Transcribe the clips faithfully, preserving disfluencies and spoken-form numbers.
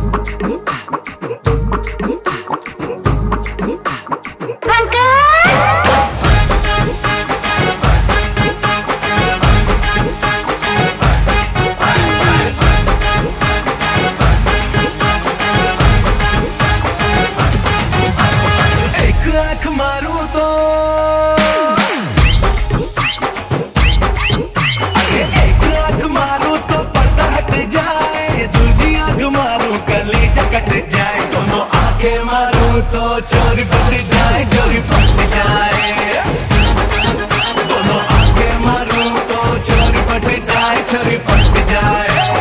तो चोरी पट जाए चोरी पट जाए दोनों आगे मारूं तो चोरी पट जाए चोरी पट जाए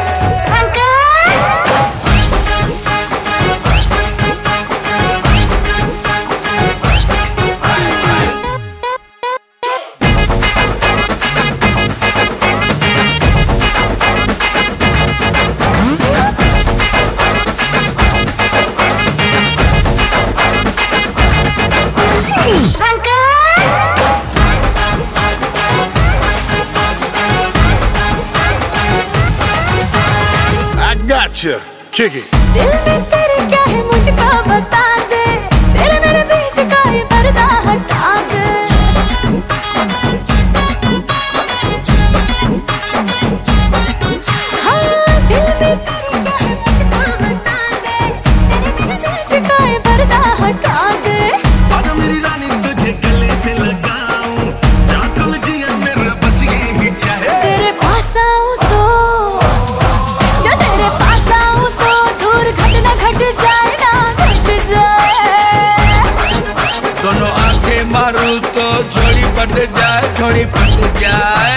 Gotcha, kick it. दिल में तेरे क्या है मुझको बता दे, तेरे मेरे बीच का ये पर्दा हटा दे। हाँ, दिल में तेरे क्या है मुझको बता दे, तेरे मेरे बीच का ये पर्दा हटा दे। और मेरी रानी तुझे गले से लगाऊं, राकुल जिया मेरा बस यही चाहे। तेरे पास आऊं तो दोनों आंखें मारूं तो छोड़ी पट जाए छोड़ी पट जाए।